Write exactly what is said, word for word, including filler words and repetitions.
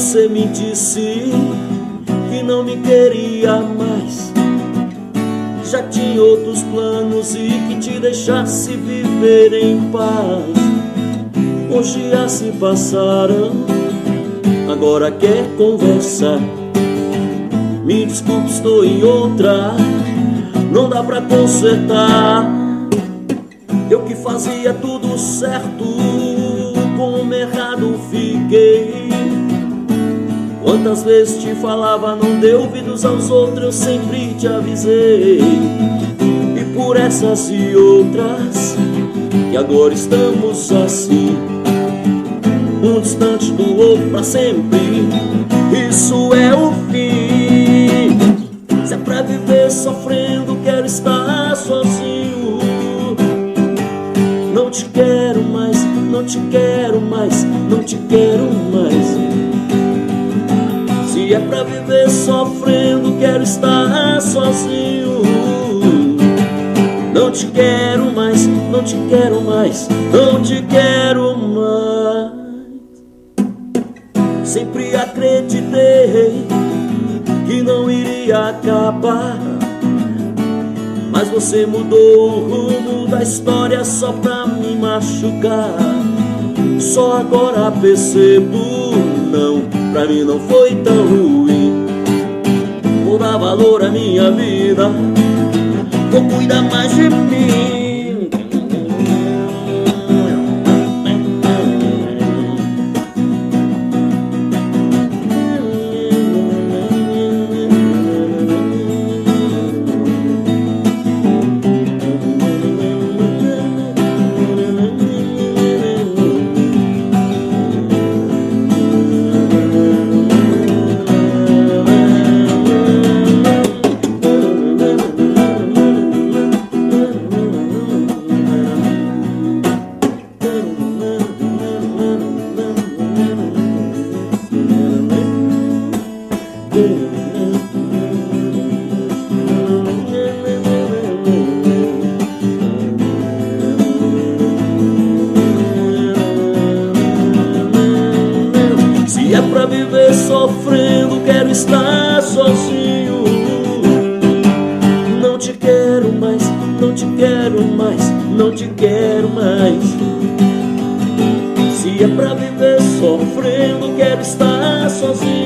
você me disse que não me queria mais, já tinha outros planos e que te deixasse viver em paz. Hoje já se passaram, agora quer conversar. Me desculpe, estou em outra, não dá pra consertar. Eu que fazia tudo certo, como errado fiquei. Quantas vezes te falava, não dê ouvidos aos outros, eu sempre te avisei. E por essas e outras, que agora estamos assim, um distante do outro pra sempre, isso é o fim. Se é pra viver sofrendo, quero estar sozinho. Não te quero mais, não te quero mais, não te quero mais. Se é pra viver sofrendo, quero estar sozinho. Não te quero mais, não te quero mais, não te quero mais. Sempre acreditei que não iria acabar, mas você mudou o rumo da história só pra me machucar. Só agora percebo, não, pra mim não foi tão ruim. Vou dar valor à minha vida, vou cuidar mais de mim. Se é pra viver sofrendo, quero estar sozinho. Não te quero mais, não te quero mais, não te quero mais. Se é pra viver sofrendo, quero estar sozinho.